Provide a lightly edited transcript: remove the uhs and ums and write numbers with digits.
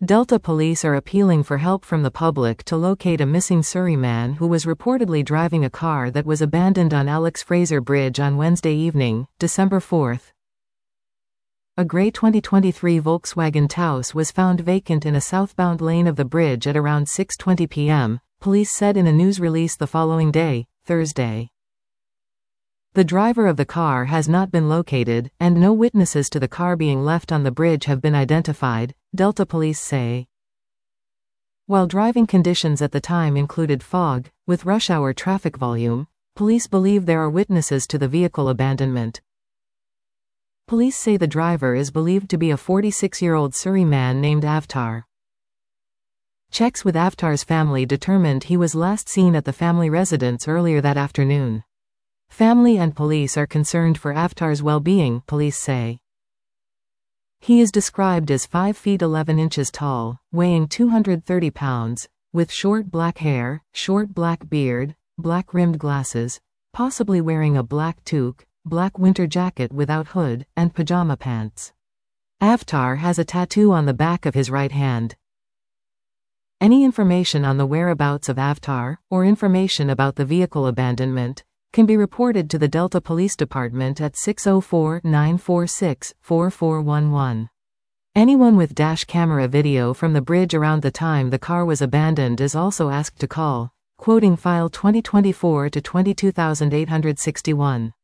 Delta police are appealing for help from the public to locate a missing Surrey man who was reportedly driving a car that was abandoned on Alex Fraser Bridge on Wednesday evening, December 4. A grey 2023 Volkswagen Taos was found vacant in a southbound lane of the bridge at around 6:20 p.m., police said in a news release the following day, Thursday. The driver of the car has not been located, and no witnesses to the car being left on the bridge have been identified, Delta police say. While driving conditions at the time included fog, with rush-hour traffic volume, police believe there are witnesses to the vehicle abandonment. Police say the driver is believed to be a 46-year-old Surrey man named Avtar. Checks with Avtar's family determined he was last seen at the family residence earlier that afternoon. Family and police are concerned for Avtar's well-being, police say. He is described as 5 feet 11 inches tall, weighing 230 pounds, with short black hair, short black beard, black-rimmed glasses, possibly wearing a black toque, black winter jacket without hood, and pajama pants. Avtar has a tattoo on the back of his right hand. Any information on the whereabouts of Avtar, or information about the vehicle abandonment, can be reported to the Delta Police Department at 604-946-4411. Anyone with dash camera video from the bridge around the time the car was abandoned is also asked to call, quoting file 2024 to 22861.